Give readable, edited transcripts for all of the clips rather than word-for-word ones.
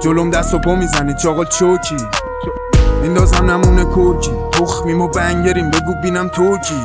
جلوم دست و پا میزنی چاقل چوکی میندازم نمونه کوکی تخمیم و بنگریم بگو بینم توکی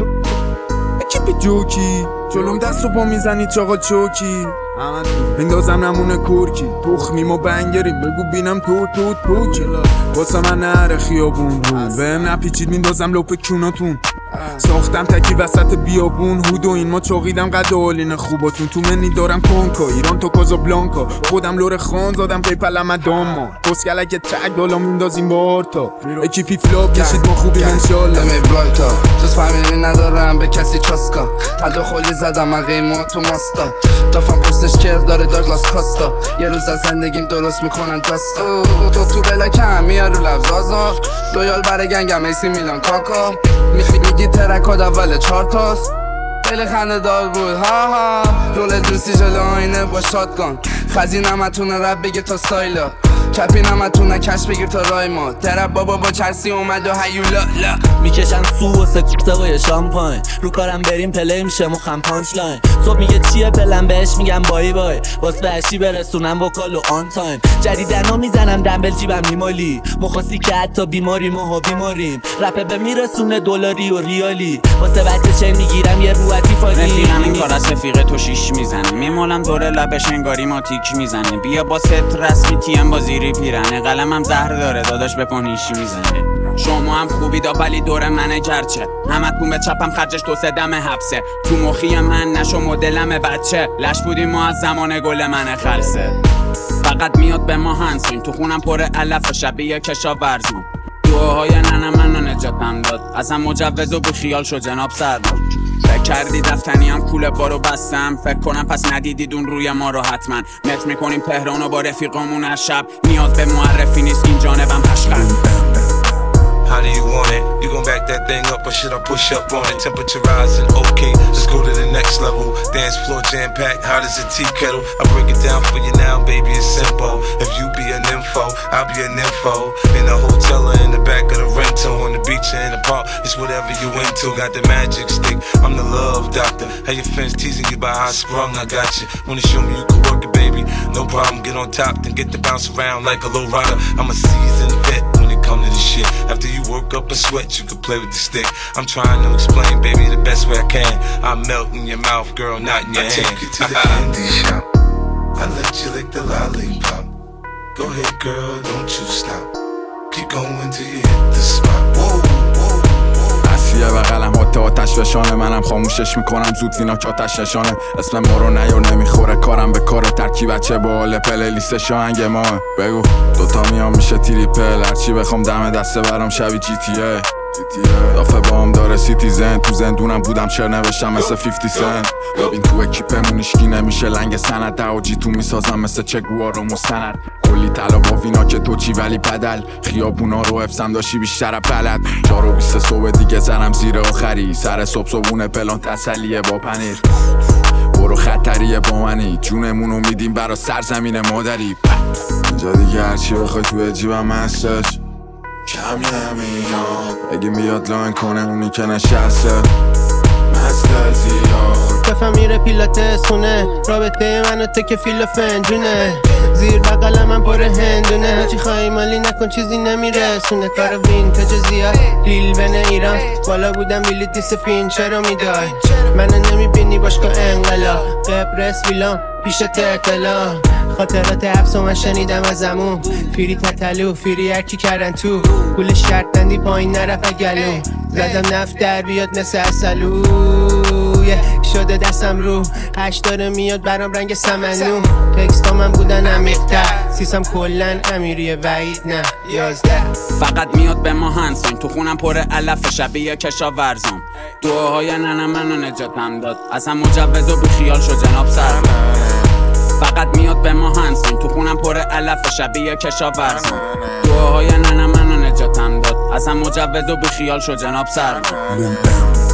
اکیپی جوکی جلوم دست و پا میزنی چاقل چوکی میندازم نمونه کورکی تخمیم و بنگریم بگو بینم توکی واسه من نره خیابون رو بهم نپیچید میندازم لپ کوناتون ساختم تکی وسط بیابون هود و این ما چاقیدم قد آلین خوباتون تو منی دارم کنکا ایران تا کازابلانکا خودم لور خان زادم پیپلم داما پسکلک تک بالا میندازیم با آرتا اکیپی فلاپ کشید ما خوبیم انشالله دمی بلانتا جز فهمیدی ندارم به کسی چاسکا تداخلی زدم من قیمه تو ماستا دافم پستش کرد داره داگلاس کاستا یه روز از زندگیم درست میکنن دستا تو بلکم میارو لفظازا لویال برای گنگم ایسی میلان کاکا میگی ترکاد اول 4 تاست خیلی خنده دار بود ها رول دوستی جلو آینه با شاتگان خزی نمتونه رب بگه تا ستایلا کپی نمتونه کش بگیر تا رای ما ترب بابا با چرسی اومد و هیولا لا میکشن سو و سقای شامپاین رو کارم بریم پلی میشه مخم پانچ لاین صبح میگه چیه پلم بهش میگم بای بای باز بهشی برسونم وکال و آن تایم جدیدنو میزنم دنبل جیبم نیمالی مخواسی که حتی بیماریم و بیماریم رپه به میرسونه دلاری و ریالی واسه بچه چه میگیرم یه روحتی فالی رفیقم این کار از رفیق تو شیش میزنه میمالم دور لبش انگاری ما تیک میزنه بیا با ست رسمی تیم با زیری پیرنه قلمم زهر داره داداش به پانیشی میزنه شما هم خوبید ولی دور منه گرچه همتون به چپم خرجش 2-3 دم حبسه تو مخی من نشو مدلم بچه لش بودیم ما از زمان گل من خلصه فقط میاد به ما هنسین تو خونم پر علف شبیه کشاورزون دعاهای ننه منو نجاتم داد اصلا مجوز و بیخیال شو جناب سردار فکر کردی دفتنی هم کوله بارو بستم فکر کنم پس ندیدید اون روی ما رو حتما متر میکنیم تهرانو با رفیقامون هر شب نیاز به معرفی نیست این جانبم پشقن How do you want it? You gon' back that thing up or should I push up on it? Temperature rising, okay, let's go to the next level. Dance floor jam-packed, hot as a tea kettle. I break it down for you now, baby, it's simple. If you be an info, I'll be an info. In a hotel or in the back of the rental, on the beach or in the park, it's whatever you into. Got the magic stick, I'm the love doctor. How your friends teasing you about how I sprung, I got you. Wanna show me you can work it, baby? No problem, get on top, then get to bounce around like a low rider. I'm a seasoned vet when it comes to this shit. After you work up a sweat, you can play with the stick. I'm trying to explain, baby, the best way I can. I melt in your mouth, girl, not in your hand. I take you to the candy shop. I let you lick the lollipop. Go ahead, girl, don't you stop. Keep going till you hit the spot. Whoa, whoa, whoa. اسیه و قلم حتی آتش فشانه منم خاموشش میکنم زود ویناک آتش نشانه اسم ما رو نیار نمیخوره کارم به کار ترکی بچه باله پله لیست شاهنگ ماه بگو دوتا میام میشه تریپل هرچی بخوام دم دسته برام شبی جی تی ای دافه با هم داره سیتیزن تو زندونم بودم چر نوشتم مثل 50 سنت ببین تو اکیپمون اشکی نمیشه لنگ سند ده و جی تو میسازم مثل چگوار و مستند کلی طلا با وینا که تو چی ولی بدل خیابونا رو حفظم داشتی بیشتر بلد 4 و 20 صبح دیگه زنم زیر آخری سر صبح صبحونه پلان تسلیه با پنیر برو خطریه با منی جونمونو میدیم برا سرزمین مادری اینجا دیگه هرچی بخوای توی جیبم هستش کم نمیام اگه میاد لاین کنه اونی که نشسته مسته زیاد کفم میره پیلاتسونه رابطه من و تو که فیل و فنجونه زیر بقلم من پر هندونه چی خواهی مالی نکن چیزی نمیرسونه کار وینتاج زیاد لیل بن ایران بالا بودم بیلیتی سفین چرا میدای منو نمیبینی باشگاه انقلاب قبرس ویلان پیش اطلاع خاطرات حبس و من شنیدم ازمون فیری تتلو فیری هرکی کردن تو پول شرط بندی پایین نرفت گلو زدم نفت در بیاد مثل اصلو شده دستم رو هشت داره میاد برام رنگ سمنو تکستا من بودن عمیق‌تر سیسم کلن امیری وعید نه 11 فقط میاد به ما هنسین تو خونم پر علف شبیه کشاورزم دعاهای ننه منو نجاتم داد اصلا مجوز و بیخیال شو جناب سردار فقط میاد به ما هنسین تو خونم پر علف شبیه کشاورزم دعاهای ننه منو نجاتم داد اصلا مجوز و بیخیال شو جناب سردار